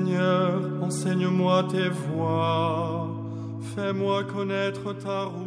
Seigneur, enseigne-moi tes voies, fais-moi connaître ta route.